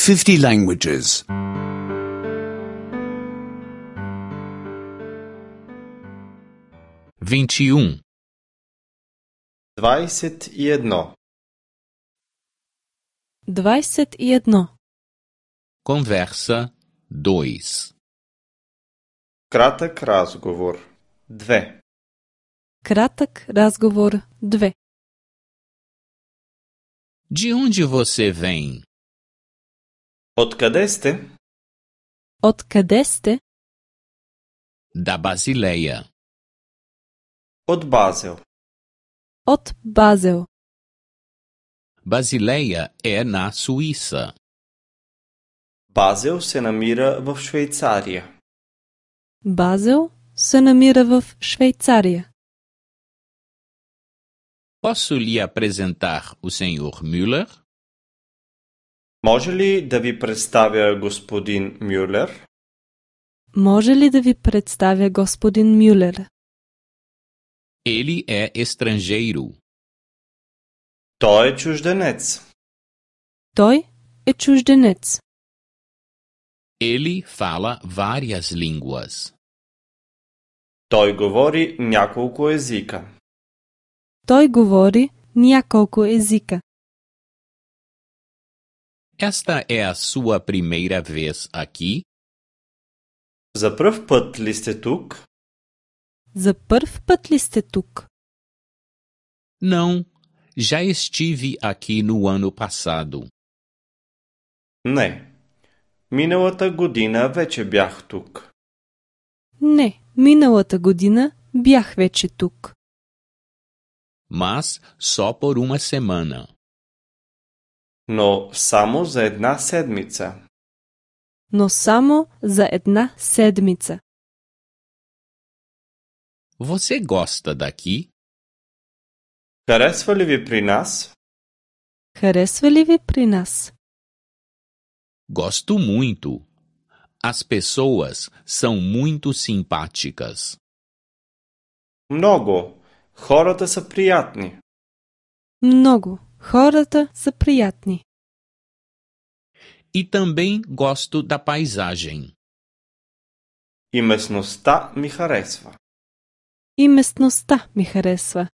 50 languages. 21. 21. 21. Conversa 2. Кратък разговор 2. Кратък разговор 2. De onde você vem? Откъде сте? Откъде сте? Da Basileia. От Базел. От Базел. Basileia é na Suíça. Базел се намира в Швейцария. Базел се намира в Швейцария. Posso lhe apresentar o Sr. Müller? Може ли да ви представя господин Мюлер? Може ли да ви представя господин Мюлер? Ele é estrangeiro. Той е чужденец. Той е чужденец. Ele fala várias línguas. Той говори няколко езика. Той говори няколко езика. Esta é a sua primeira vez aqui? За пръв път ли сте тук? За първ път ли сте тук? Não, já estive aqui no ano passado. Не. Миналата година вече бях тук. Не, миналата година бях вече тук. Mas só por uma semana. Но само за една седмица. Но само за една седмица. Você gosta daqui? Харесва ли ви при нас? Харесва ли ви при нас? Gosto muito. As pessoas são muito simpáticas. Много. Хората са приятни. Много. Хората са приятни. E também gosto da paisagem. И местността ми харесва. И местността ми харесва.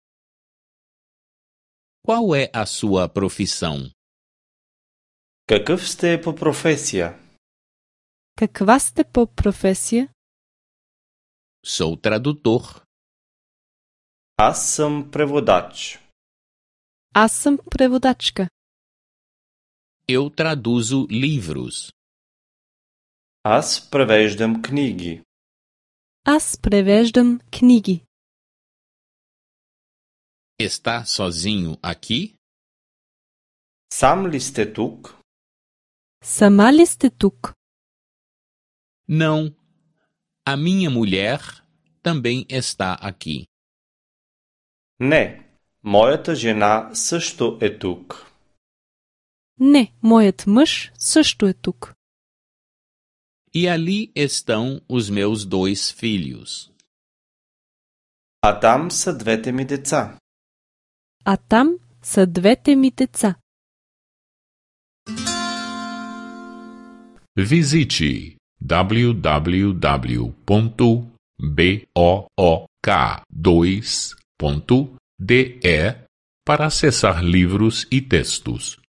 Qual é a sua profissão? Какъв сте по професия? Каква сте по професия? Sou tradutor. Аз съм преводач. Аз съм преводачка. Eu traduzo livros. Аз превеждам книги. Аз превеждам книги. Está sozinho aqui? Сам ли сте тук? Сама ли сте тук? Não. A minha mulher também está aqui. Не. Моята жена също е тук. Не, моят мъж също е тук. E ali estão os meus 2 filhos. А там са двете ми деца. А там са двете ми деца. Visite www.book2.de para acessar livros e textos.